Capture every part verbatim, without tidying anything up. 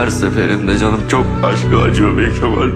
her seferinde canım çok başka acıyor be Kemal.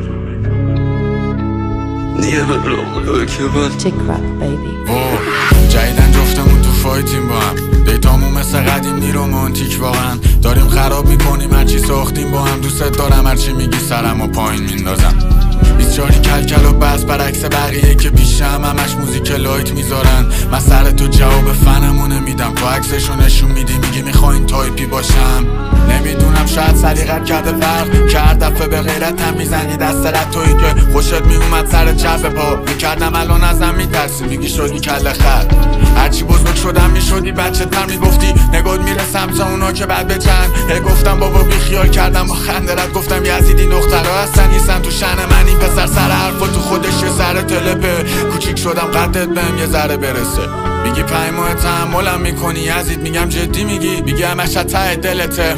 Niye böyle oluyor Kemal? Chick rap baby. جدیدن جفتمون تو فایتیم با هم، دیتامون مثل قدیم رومانتیک واقعا. داریم خراب میکنیم هرچی ساختیم با هم. دوست دارم هرچی میگی سرم و پایین میندازم. بیست چاری کل کل و بس برعکس بقیه که پیشم همش موزیک لایت میذارن. من سر تو جواب فنمو نمیدم، تو عکسشو نشون میدی میگی میخواین تایپی باشم. نمیدونم شاید سلیقت کرده فرق کرد، دفعه به غیرتم میزنی دست رد تویی که خوشت میومد سر چپ پا میکردم. الان ازم میترسی میگی شدی کل خر. هرچی بزرگ شدم میشدی بچه تر میگفتی نگات میره سمت اونا که بعد بچن. هی گفتم بابا بی خیال کردم با خندرت گفتم یزیدی دخترها هستن نیستن تو شن من. این پسر سر حرفا تو خودش یه ذره تلپه. کوچیک شدم قدت بهم یه ذره برسه. میگی پنج ماه تحملم میکنی یزید، میگم جدی میگی میگی همش ته دلته.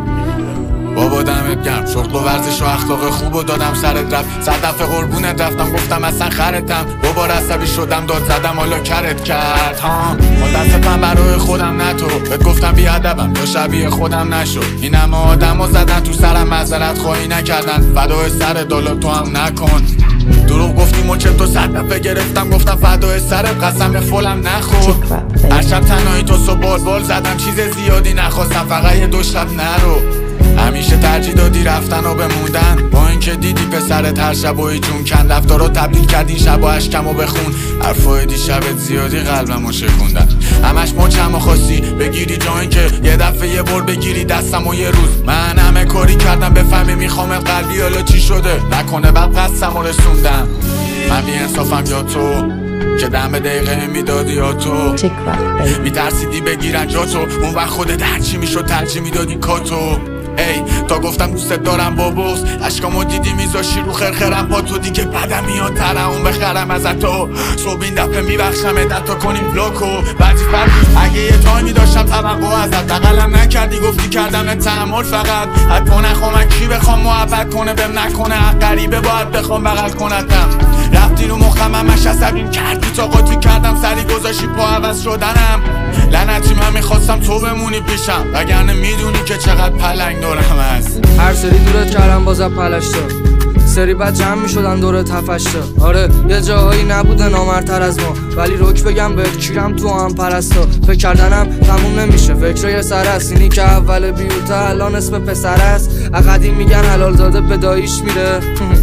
بابا دمت گرم، شغل و ورزش و اخلاق خوب و دادم سرت رفت. صد دفعه قربونت رفتم گفتم اصلا خرتم. بابا عصبی شدم داد زدم حالا کرت کرد ها. متاسفم برای خودم نه تو، بهت گفتم بیادبم یا شبیه خودم نشو. این همه آدم ها زدن تو سرم معذرت خواهی نکردن. فدای سر دالا تو هم نکن. دروغ گفتیم و چه تو صد دفعه گرفتم گفتم فدای سرت قسم فولم نخور. هر شب تنهایی تو صبح بال بال زدم چیز زیادی نخواستم فقط یه دو شب نرو. همیشه ترجیح دادی رفتن و بموندن با اینکه دیدی پسرت هر شب و جون کن. رفتارو تبدیل کردین شب و اشکم و بخون. حرفای دیشبت زیادی قلبمو شکوندن. همش مچمو خواستی بگیری جا اینکه یه دفعه یه بر بگیری دستم و یه روز. من همه کاری کردم بفهمی میخوامت قلبی حالا چی شده نکنه بعد قصم و رسوندم. من بی انصافم یا تو که دم دقیقه میدادی یا تو میترسیدی بگیرن جا تو. اون وقت خودت هرچی میشد ترجیح میدادی کاتو. ای تا گفتم دوست دارم با بغض اشکامو دیدی میذاشی رو خرخرم با تو. دیگه بدم میاد ترمون بخرم ازت تو. صبح این دفعه میبخشم ادت تا کنیم بلوکو. بعدی فرد اگه یه تایمی داشتم توقع ازت بغلم نکردی گفتی کردم تحمل فقط. حتی نخوام من کی بخوام محبت کنه بهم نکنه. حق غریبه باید بخوام بغل کنتم. رفتی رو مخم همش عصبیم کردی تا قاطی کردم سری گذاشی پا عوض شدنم. لعنتی من میخواستم تو بمونی پیشم وگرنه میدونی که چقدر پلنگ دورم هست. هر سری دورت کردم بازم پلشتا، سری بعد جمع میشدن دورت هفشتا. آره یه جاهایی نبوده نامرتر از ما ولی روک بگم بهت کیرم تو هم پرستا. فکر کردنم تموم نمیشه فکر یه سر است. اینی که اول بیوتا الان اسم پسر است. قدیم میگن حلال زاده به داییش میره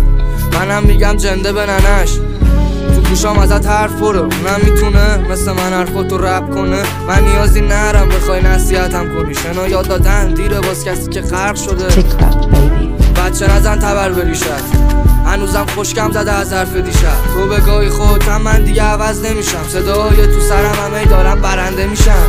منم میگم جنده به ننش. تو گوشام ازت حرف برو اونم میتونه مثل من حرفاتو رپ کنه. من نیازی نرم بخوای نصیحتم کنی. شنا یاد دادن دیره باز کسی که غرق شده. بچه نزن تبر بریشت هنوزم خوشکم زده از حرف دیشب. تو بگاهی خودم من دیگه عوض نمیشم. صدای تو سرم همه دارم برنده میشم.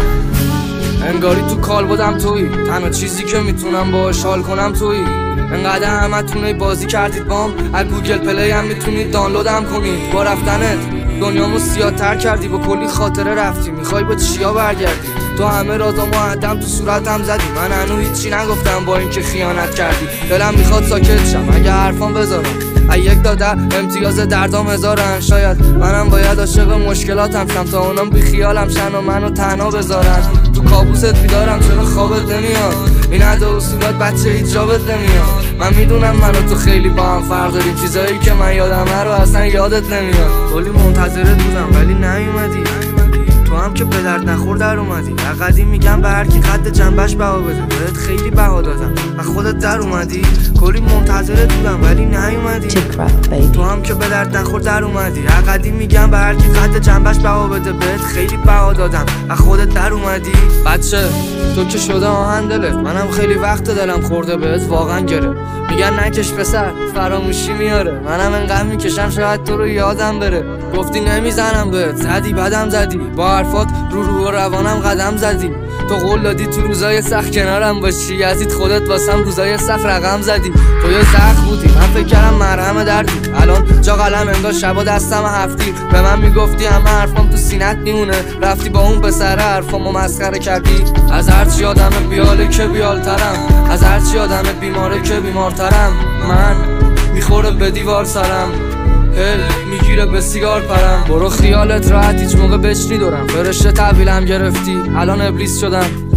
انگاری تو کال بودم تویی تنها چیزی که میتونم باهاش حال کنم تویی. انقدر همه تونه بازی کردید بام از گوگل پلی هم میتونید دانلودم کنید. با رفتنت دنیامو سیاه تر کردی با کلی خاطره رفتی. میخوای با چیا برگردی؟ تو همه رازا معدم تو صورتم زدی. من هنوز هیچی نگفتم با اینکه خیانت کردی. دلم میخواد ساکت شم اگه حرفام بذارم. یک داده امتیاز دردام هزارن. شاید منم باید عاشق مشکلاتم شم تا اونم بی خیالم شن و منو تنها بذارن. تو کابوست بیدارم چرا خوابت نمیاد؟ این عده اصولات بچه هیچ جابت نمیاد. من میدونم منو تو خیلی با هم فرق داریم. چیزایی که من یادمه رو اصلا یادت نمیاد. کلی منتظرت بودم ولی نیومدی. تو هم که به درد نخور در اومدی. قدیم میگم به هر کی قد جنبش بها بده. بهت خیلی بها دادم و خودت در اومدی. کلی منتظرت بودم ولی نیومدی. تو هم که به درد نخور در اومدی. قدیم میگم به هر کی قد جنبش بها بده. بهت خیلی بها دادم و خودت در اومدی. بچه تو که شده آهن دلت منم خیلی وقت دلم خورده بهت واقعا گره. میگن نکش پسر فراموشی میاره. منم انقدر میکشم شاید تو رو یادم بره. گفتی نمیزنم بهت زدی بدم زدی. با حرفات رو رو و روانم قدم زدی. تو قول دادی تو روزای سخت کنارم باشی. یزید خودت واسم روزای سخت رقم زدی. تو یه سخت بودی من فکر کردم مرهم دردی. الان جا قلم انگار شبا دستم هفتی. به من میگفتی همه حرفام تو سینت میمونه. رفتی با اون پسر حرفامو مسخره کردی. از هرچی آدم بیاله که بیالترم. از هرچی آدم بیماره که بیمارترم. من میخوره به دیوار سرم. هل میگیره به سیگار پرم. برو خیالت راحت هیچ موقع بچنی دارم. فرشته تحویلم گرفتی الان ابلیس شدم.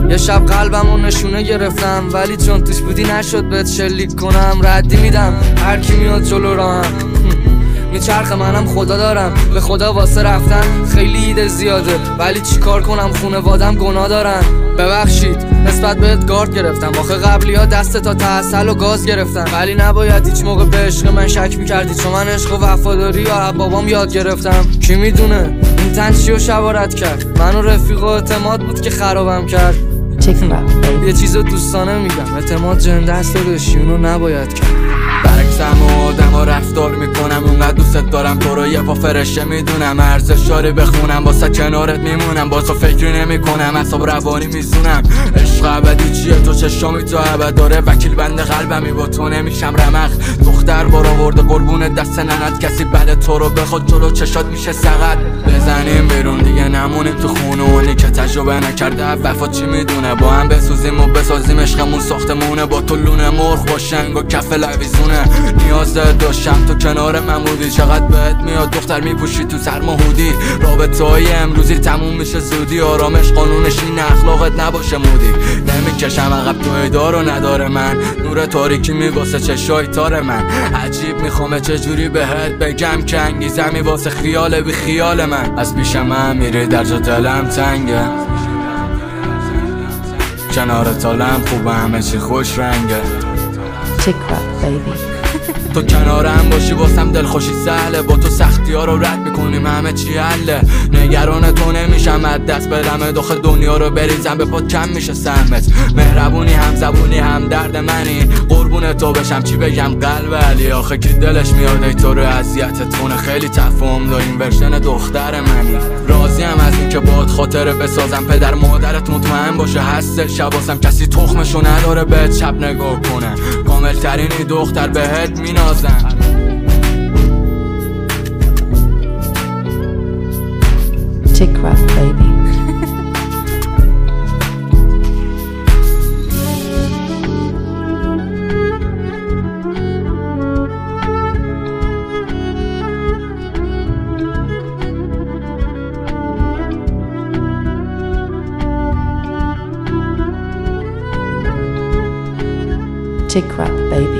یه شب قلبم و نشونه گرفتم، ولی چون توش بودی نشد بهت شلیک کنم. ردی میدم هر کی میاد جلو راهم، میچرخه منم خدا دارم. به خدا واسه رفتن خیلی ایده زیاده، ولی چی کار کنم خونوادم گناه دارن. ببخشید نسبت بهت گارد گرفتم، آخه قبلی ها دست تا تحصل و گاز گرفتم، ولی نباید هیچ موقع به عشق من شک میکردی، چون من عشق و وفاداری یا بابام یاد گرفتم. کی میدونه این تن چی رو شبارت کرد، من و رفیق و اعتماد بود که خرابم کرد. یه چیزو دوستانه میگم، اعتماد جنده است داداشی، اونو نباید کرد. برعکسم و آدم ها رفتار میکنم، اونقدر دوست دارم تو رو یه پا فرشه میدونم. ارزش شاره بخونم واسه کنارت میمونم، با تو فکری نمیکنم، اعصاب روانی میزونم. عشق ابدی چیه تو چشامی تو ابد داره، وکیل بند قلبمی با تو نمیشم رمق. دختر بار آورده قربون دست ننت، کسی بعد تو رو بخواد جلو چشات میشه سقط. بزنیم بیرون دیگه نمونیم تو خونه، اونی که تجربه نکرده وفا چی میدونه. با هم بسوزیم و بسازیم عشقمون ساختمونه، با تو لونه مرغ با شنگ و کف لویزونه. نیاز داشتم تو کنار من بودی، چقدر بهت میاد دختر میپوشی تو سرما هودی. رابطه های امروزی تموم میشه زودی، آرامش قانونش این اخلاقت نباشه مودی. نمیکشم عقب تو ایدارو نداره من، نور تاریکی میواسه چشای تار من. عجیب میخوامه چجوری بهت بگم که انگیزمی واسه خیال بی خیال من. از پیش من میری در جا دلم تنگه، کنارت حالم خوبه همه چی خوش رنگه. تو کنارم باشی واسم دلخوشی سهله، با تو سختی ها رو رد میکنیم همه چی حله. نگران تو نمیشم از دست بدم، داخل دنیا رو بریزم به پات کم میشه سهمت. مهربونی هم زبونی هم درد منی، قربون تو بشم چی بگم قلب علی. آخه کی دلش میاد ای تو رو اذیتت کنه، خیلی تفاهم داریم ورژن دختر منی. راضیم از این که باهات خاطره بسازم، پدر مادرت مطمئن باشه هستش شباسم، کسی تخمشو نداره بهت شب نگاه کنه. کامل ترینی دختر بهت مینازم. Chick rap, baby. Chick rap, baby.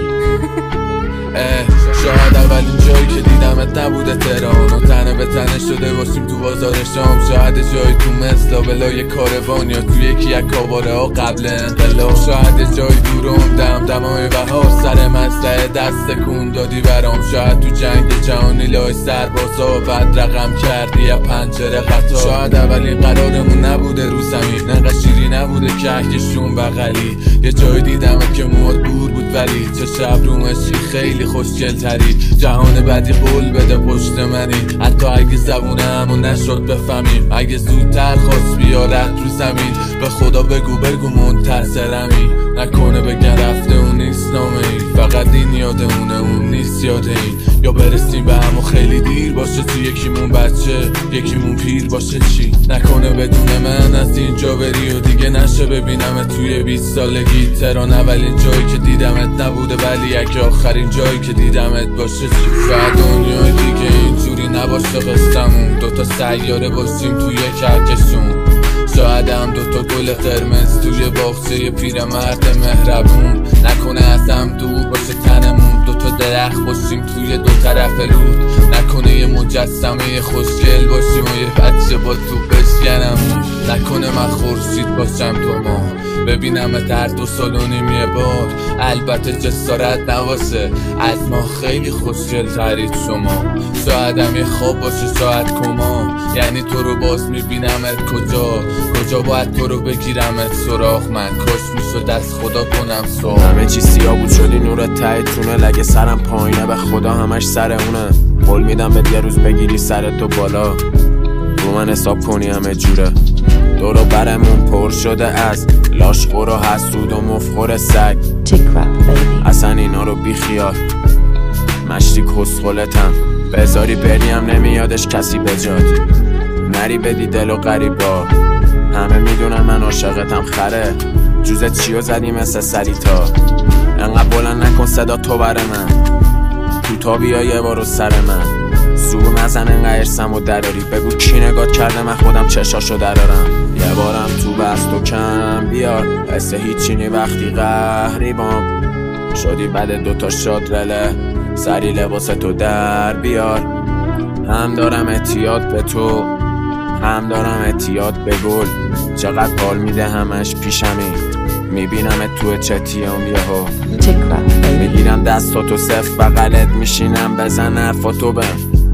شاید اولین جایی که دیدمت نبوده تهران و تنه به تنه شده باشیم تو بازار شام. شاید جایی تو مثل بلای کاروان یا تو یکی از کاباره ها قبل انقلاب. شاید جایی دورم دم دمای بهار سر مسئله دست کن دادی برام. شاید تو جنگ جهانی لای سربازا بعد رقم کردی یا پنجره قطار. شاید اولین قرارمون نبوده رو زمین، انقدر شیری نبوده کهکشون بغلی. یه جایی دیدمت که موهات دور بود ولی چه شب رومشی خیلی خوشگل تری. جهان بعدی قول بده پشت منی، حتی اگه زبونمو نشد بفهمیم. اگه زودتر خواست بیارت رو زمین، به خدا بگو بگو منتظرمی. نکنه بگن رفته اون نیست نامه ای، فقط این یادمونه اون نیست یاد این. یا برسیم به همو خیلی دیر باشه، تو یکیمون بچه یکیمون پیر باشه چی. نکنه بدون من از اینجا بری و دیگه نشه ببینم توی بیست سالگی. تهران اولین جایی که دیدمت نبوده ولی اگه آخرین جایی که دیدمت باشه چی. شاید دنیای دیگه اینجوری نباشه قصتمون، دوتا سیاره باشیم توی کهکشون. شاید هم دوتا گل قرمز توی باغچه پیرمرد مهربون. نکنه از هم دور باشه تنمون، دوتا درخت باشیم توی دو طرف رود. نکنه یه مجسمه خوشگل باشیم و یه بچه با تو بشکنمون. نکنه من خورشید باشم تو ما، ببینم در دو سال و نیم یه بار. البته جسارت نواسه، از ما خیلی خوشگل ترید شما. شاید هم یه خواب باشه شاید کما، یعنی تو رو باز میبینمت کجا. کجا باید تو رو بگیرمت سراغ من، کاش میشد از خدا کنم سوال. همه چی سیاه بود شدی نورت ته تونه، لگه سرم پایینه به خدا همش سر اونه. قول میدم به یه روز بگیری سرت تو بالا، رو من حساب کنی همه جوره. دورو برمون پر شده از لاشخور و حسود و مفخور سگ. اصلا اینا رو بی خیال، مشتی کسخلتم بذاری بریم نمیادش کسی بجاد. نری بدی دل و غریبا، همه میدونن من عاشقتم خره. جوزت چیو زدی مثل سریتا، انقدر بلند نکن صدا تو بر من. تو تا بیا یه بارو سر من، زور نزن انقدر ارسم و دراری. بگو کی نگات کرده من خودم چشاشو درارم. یه بارم تو بست و کم بیار، حس هیچی نی وقتی قهری بام شدی بعد دوتا شاد رله. سری لباس تو در بیار، هم دارم اعتیاد به تو هم دارم اعتیاد به گل. چقدر حال میده همش پیشمی، میبینم تو چتیام یهو Tick rap baby. میگیرم دستاتو صف بغلت میشینم بزن حرفاتو بهم.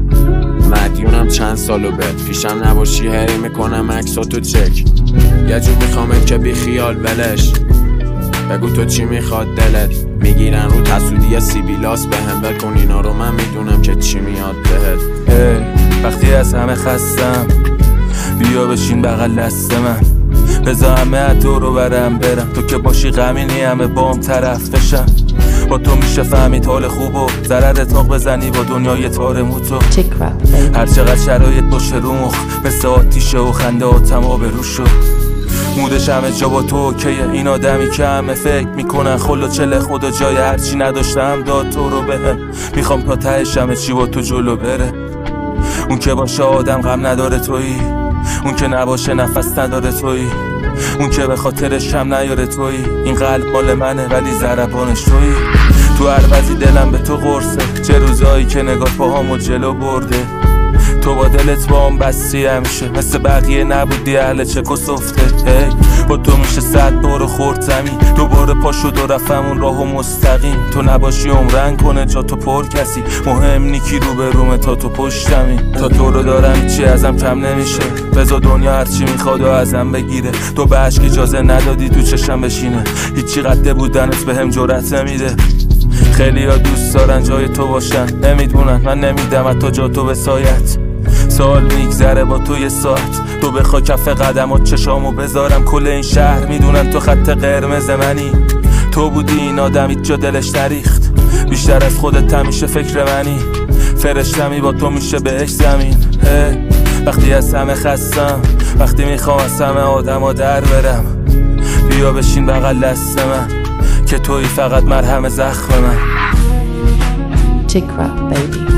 مدیونم چند سالو بهت، پیشم نباشی هری میکنم عکساتو چک. یه جور میخوامم که بی خیال ولش، بگو تو چی میخواد دلت. میگیرن رو تسودی سیبیلاس به هم ول کن اینا رو، من میدونم که چی میاد بهت. hey, وقتی از همه خستم بیا بشین بغل دست من، بذار همه دورو برم برم. تو که باشی غمینی همه بام طرف بشم. با تو میشه فهمید حال خوب و ضرر تاق بزنی با دنیای تار موتو. Tick rap baby. هر چقدر شرایط باشه رو مخ مثل آتیشه و خنده آتم آب رو شد. مودش همه جا با تو اوکیه، این آدمی که همه فکر میکنن خلو چله خدا جای هرچی نداشتم داد تو رو بهم. میخوام تا تهش همه چی با تو جلو بره. اون که باشه آدم غم نداره تویی، اون که نباشه نفس نداره تویی، اون که به خاطرش هم نیاره تویی. این قلب مال منه ولی ضربانش تویی. تو هر وضعی دلم به تو قرصه، چه روزایی که نگاه پاهامو جلو برده. تو با دلت با هم بستی همیشه، مثل بقیه نبودی اهل چک و سفته. hey, با تو میشه صد بارو خورد زمین، دوباره پا شد و رفتم اون راهو مستقیم. تو نباشی عمرن کنه جا تو پر کسی، مهم نیکی رو به رومه تا تو پشتمی. تا تو رو دارم هیچی ازم کم نمیشه، بذار دنیا هرچی میخواد و ازم بگیره. تو به عشق اجازه ندادی تو چشم بشینه، هیچی قده بودنت به هم جرأت نمیده. خیلی ها دوست دارن جای تو باشن، نمیدونن من نمیدم حتی جا تو به سایت. سال میگذره با تو یه ساعت، تو بخوای کف قدمات چشامو بذارم. کل این شهر میدونن تو خط قرمز منی. تو بودی این آدم هیچ جا دلش نریخت، بیشتر از خودت همیشه فکر منی. فرشتمی با تو میشه بهش زمین. hey, وقتی از همه خستم، وقتی میخوام از همه آدما در برم، بیا بشین بغل دست من که تویی فقط مرهم زخم من. Tick rap baby.